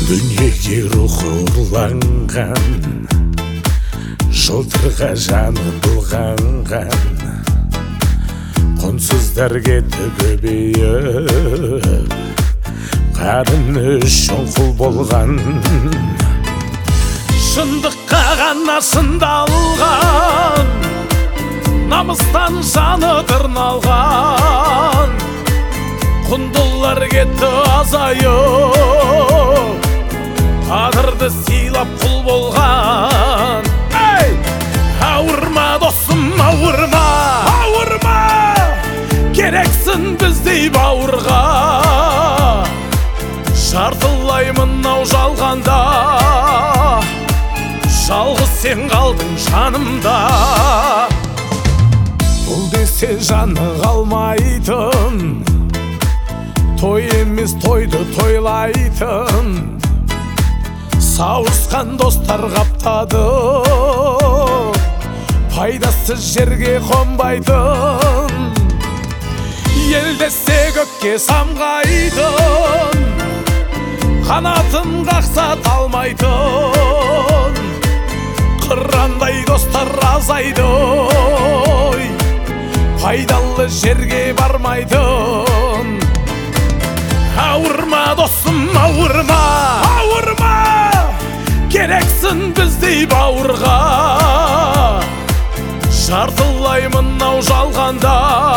Дүниеге рухы ұрланған, жылтырға жаны былғанған, құнсыздар кетті көбейіп, қарыны шоңқыл болған. Шындыққа ғана шындалған, намыстан жаны тырналған, құндылар кетті азайып, тағдырды сыйлап құл болған. Ауырма досым, ауырма, ауырма, керексің біздей бауырға. Жартылаймын ау жалғанда, жалғыз сен қалдың жанымда. Бұл десе жаны қалмайтын, той емес тойды тойлайтын, сауысқан достар қаптады, пайдасыз жерге қонбайтын. Ел десе көкке самғайтын, қанатын қақса талмайтын, қырандай достар азайды, пайдалы жерге бармайтын. Ауырма досым, ауырма, ауырма, керексің біздей бауырға. Жартылаймын ау жалғанда,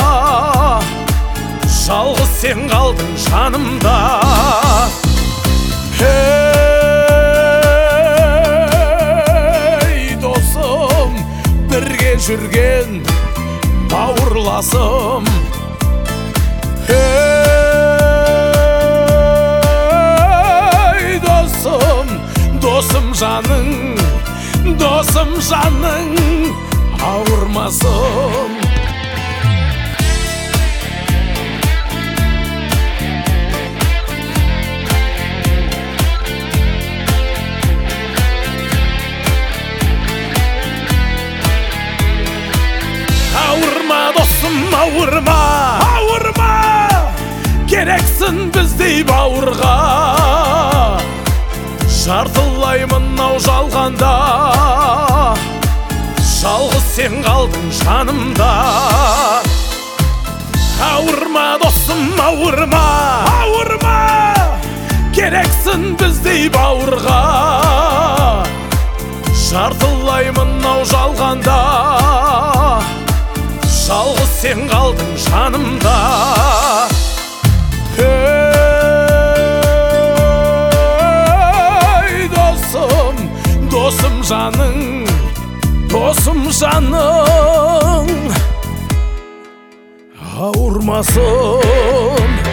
жалғыз сен қалдың жанымда. Ей досым, бірге жүрген бауырласым. Ей досым, досым жаның, досым жаның, ауырмасым. Ауырма досым, ауырма, ауырма, керексің біздей бауырға. Жартылаймын ау жалғанда, жалғыз сен қалдың жанымда. Ауырма досым, ауырма, ауырма, керексің біздей бауырға. Жартылаймын ау жалғанда, жалғыз сен қалдың жанымда. Ей досым, досым жаның, досым жаның, ауырмасым.